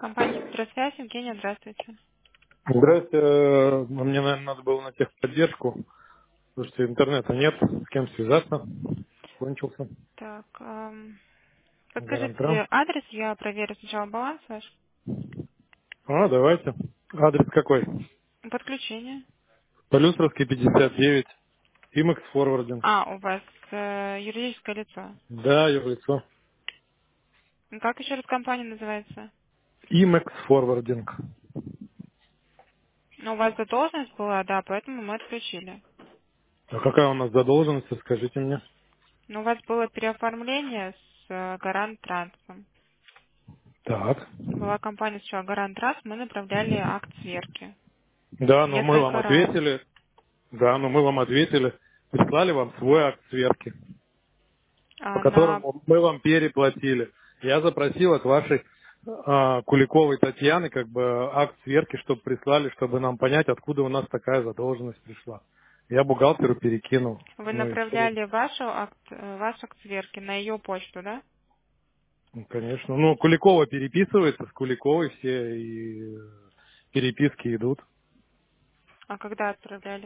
Компания «Спецсвязь», Евгения, здравствуйте. Здрасте. Мне, наверное, надо было на техподдержку, потому что интернета нет, с кем связаться. Кончился. Так, Гарантрам. подскажите адрес, я проверю сначала баланс ваш. Давайте. Адрес какой? Подключение. Полюсовский, 59. Имекс Форвардинг. А, у вас юридическое лицо. Да, юрлицо. Как еще раз компания называется? Имекс Форвардинг. Ну, у вас задолженность была, да, поэтому мы отключили. А какая у нас задолженность, скажите мне? Но у вас было переоформление с Гарант Трансом. Так. Была компания сначала Гарант Транс, мы направляли акт сверки. Да, но мы вам Несколько раз. ответили. Да, но мы вам ответили. Прислали вам свой акт сверки, по На которому мы вам переплатили. Я запросил от вашей Куликовой Татьяны как бы акт сверки, чтобы прислали, чтобы нам понять, откуда у нас такая задолженность пришла. Я бухгалтеру перекинул. Вы Ну и все. направляли ваш акт сверки на ее почту, да? Ну, конечно. Ну, Куликова переписывается, с Куликовой все и переписки идут. А когда отправляли?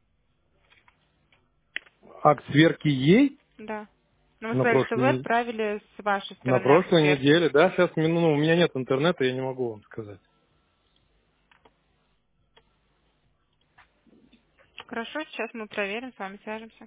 Акт сверки ей Да. Но вы на сказали, что прошлой, вы отправили с вашей на стороны акт прошлой сверки. неделе, да, сейчас ну, у меня нет интернета, я не могу вам сказать. Хорошо, сейчас мы проверим, с вами свяжемся.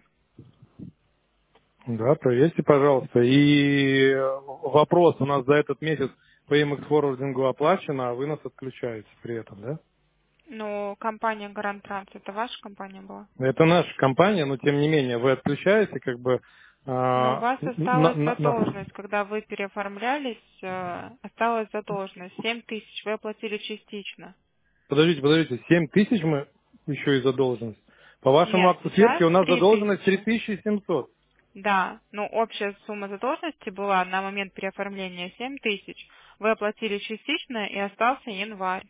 Да, проверьте, пожалуйста. И вопрос, у нас за этот месяц по MX форвардингу оплачено, а вы нас отключаете при этом, да? Ну, компания Гарант Транс, это ваша компания была? Это наша компания, но тем не менее вы отключаете как бы Но у вас осталась на. задолженность, когда вы переоформлялись, осталась задолженность. 7 тысяч вы оплатили частично. Подождите, 7 тысяч мы еще и задолженность. По вашему Нет, акту сверки сейчас у нас 3 задолженность тысячи. 3700. Да, но общая сумма задолженности была на момент переоформления 7 тысяч. Вы оплатили частично и остался январь.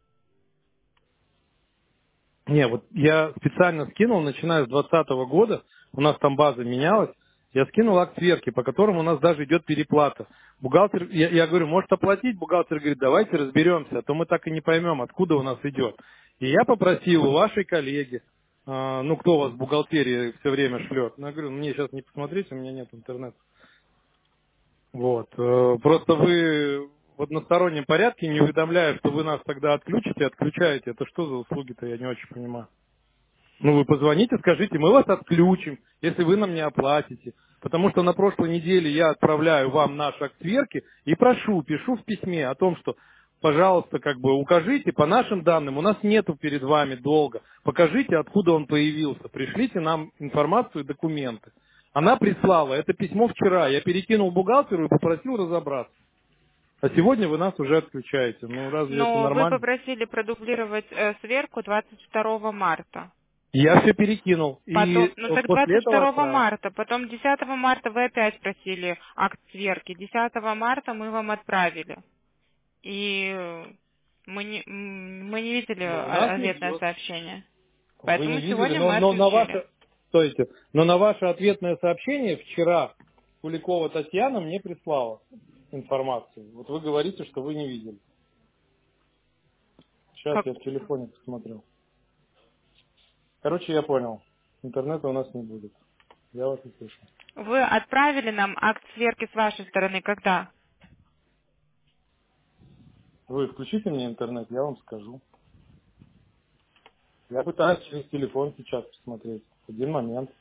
Не, вот я специально скинул, начиная с 2020 года, у нас там база менялась, я скинул акт сверки, по которому у нас даже идет переплата. Бухгалтер, я говорю, может оплатить? Бухгалтер говорит, давайте разберемся, а то мы так и не поймем, откуда у нас идет. И я попросил у вашей коллеги, ну кто вас в бухгалтерии все время шлет, ну, я говорю, мне сейчас не посмотреть, у меня нет интернета. Вот. Просто вы в одностороннем порядке, не уведомляя, что вы нас тогда отключите, отключаете. Это что за услуги-то, я не очень понимаю. Ну, вы позвоните, скажите, мы вас отключим, если вы нам не оплатите. Потому что на прошлой неделе я отправляю вам наш акт сверки и пишу в письме о том, что, пожалуйста, как бы укажите по нашим данным, у нас нету перед вами долга, покажите, откуда он появился, пришлите нам информацию и документы. Она прислала это письмо вчера, я перекинул бухгалтеру и попросил разобраться. А сегодня вы нас уже отключаете. Ну, разве это Но вы нормально? попросили продублировать сверку 22 марта. Я все перекинул. И Потом, ну так после этого 22 отправил. марта, потом 10 марта вы опять просили акт сверки. 10 марта мы вам отправили. И мы не видели Но у нас не ответное идет. сообщение. Вы Поэтому не видели, сегодня мы но на отключили. ваше, стойте, но на ваше ответное сообщение вчера Куликова Татьяна мне прислала информацию. Вот вы говорите, что вы не видели. Сейчас Как я в телефоне посмотрел. Короче, я понял. Интернета у нас не будет. Я вас услышал. вы отправили нам акт сверки с вашей стороны, когда? Вы включите мне интернет, я вам скажу. Я пытаюсь через телефон сейчас посмотреть. Один момент.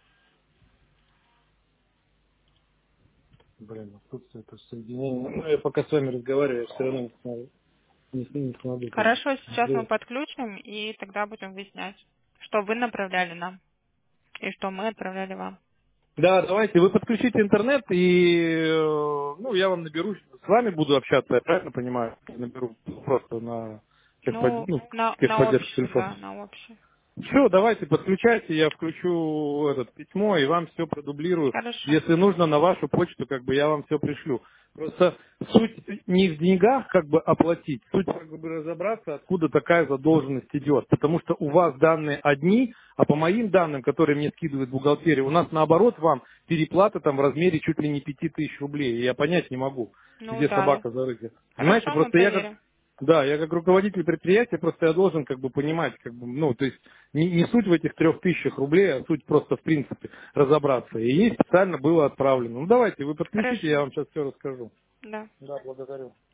Блин, вот тут это соединение. Ну, я пока с вами разговариваю, я все равно не смогу так. Хорошо, сейчас мы подключим и тогда будем выяснять, что вы направляли нам и что мы отправляли вам. Да, давайте, вы подключите интернет, и ну, я вам наберу, с вами буду общаться, я правильно понимаю? Наберу просто на Ну, на техподдержку общий, телефона. да, на общий. Все, давайте, подключайте, я включу этот письмо и вам все продублирую. Хорошо. Если нужно, на вашу почту, как бы я вам все пришлю. Просто суть не в деньгах, как бы оплатить, суть как бы разобраться, откуда такая задолженность идет. Потому что у вас данные одни, а по моим данным, которые мне скидывает бухгалтерия, у нас наоборот вам переплата там в размере чуть ли не 5000 рублей. И я понять не могу, Ну где да. собака зарыта. Понимаете, Хорошо, мы просто я как проверим. Да, я как руководитель предприятия, просто я должен как бы понимать, как бы, ну, то есть не суть в этих 3000 рублей, а суть просто в принципе разобраться. И ей специально было отправлено. Ну давайте, вы подключите, Хорошо. я вам сейчас все расскажу. Да. Да, благодарю.